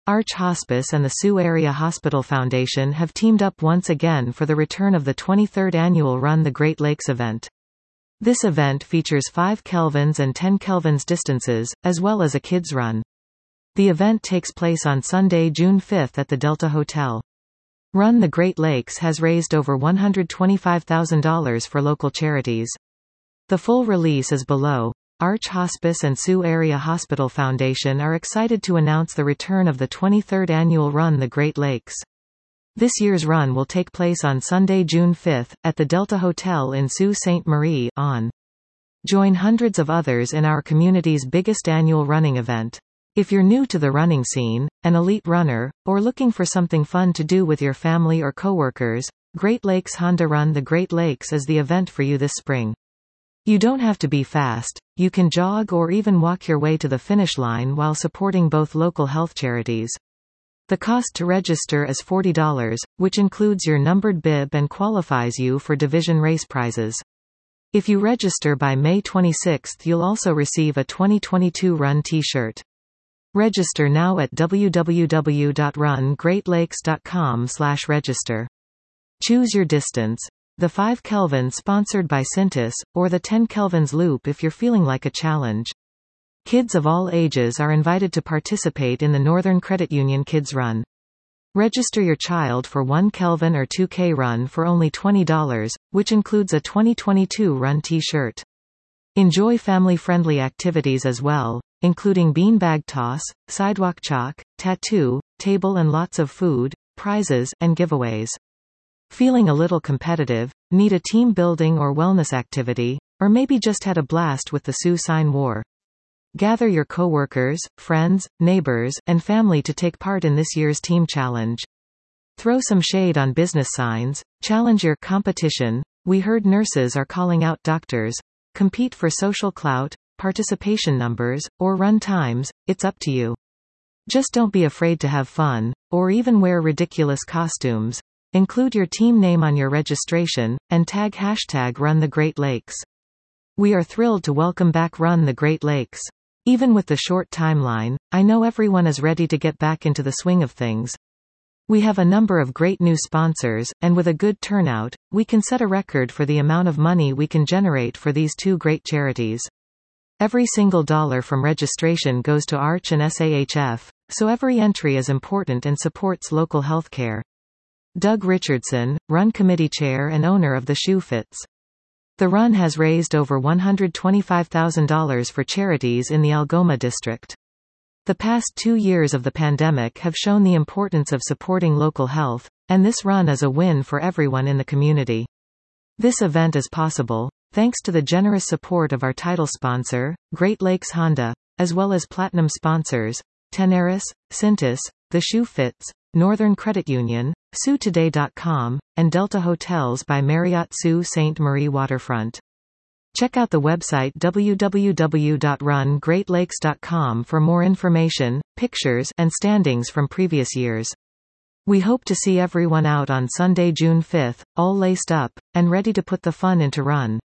Arch Hospice and the Sioux Area Hospital Foundation have teamed up once again for the return of the 23rd annual Run the Great Lakes event. This event features 5 kelvins and 10 kelvins distances, as well as a kids' run. The event takes place on Sunday, June 5 at the Delta Hotel. Run the Great Lakes has raised over $125,000 for local charities. The full release is below. Arch Hospice and Sioux Area Hospital Foundation are excited to announce the return of the 23rd annual Run the Great Lakes. This year's run will take place on Sunday, June 5, at the Delta Hotel in Sault Ste. Marie, on. Join hundreds of others in our community's biggest annual running event. If you're new to the running scene, an elite runner, or looking for something fun to do with your family or coworkers, Great Lakes Honda Run the Great Lakes is the event for you this spring. You don't have to be fast, you can jog or even walk your way to the finish line while supporting both local health charities. The cost to register is $40, which includes your numbered bib and qualifies you for division race prizes. If you register by May 26, you'll also receive a 2022 Run t-shirt. Register now at www.rungreatlakes.com/register. Choose your distance. The 5 kelvins sponsored by Cintas, or the 10 kelvins loop if you're feeling like a challenge. Kids of all ages are invited to participate in the Northern Credit Union Kids Run. Register your child for 1 kelvin or 2K run for only $20, which includes a 2022 Run t-shirt. Enjoy family-friendly activities as well, including beanbag toss, sidewalk chalk, tattoo, table and lots of food, prizes, and giveaways. Feeling a little competitive, need a team building or wellness activity, or maybe just had a blast with the Sioux Sign War? Gather your coworkers, friends, neighbors, and family to take part in this year's team challenge. Throw some shade on business signs, challenge your competition. We heard nurses are calling out doctors. Compete for social clout, participation numbers, or run times, it's up to you. Just don't be afraid to have fun, or even wear ridiculous costumes. Include your team name on your registration, and tag #RunTheGreatLakes. We are thrilled to welcome back Run the Great Lakes. Even with the short timeline, I know everyone is ready to get back into the swing of things. We have a number of great new sponsors, and with a good turnout, we can set a record for the amount of money we can generate for these two great charities. Every single dollar from registration goes to Arch and SAHF, so every entry is important and supports local healthcare. Doug Richardson, Run Committee Chair and owner of the Shoe Fits. The run has raised over $125,000 for charities in the Algoma district. The past 2 years of the pandemic have shown the importance of supporting local health, and this run is a win for everyone in the community. This event is possible, thanks to the generous support of our title sponsor, Great Lakes Honda, as well as platinum sponsors, Tenaris, Cintas, The Shoe Fits, Northern Credit Union, SiouxToday.com, and Delta Hotels by Marriott Sault Ste. Marie Waterfront. Check out the website www.rungreatlakes.com for more information, pictures, and standings from previous years. We hope to see everyone out on Sunday, June 5, all laced up, and ready to put the fun into Run.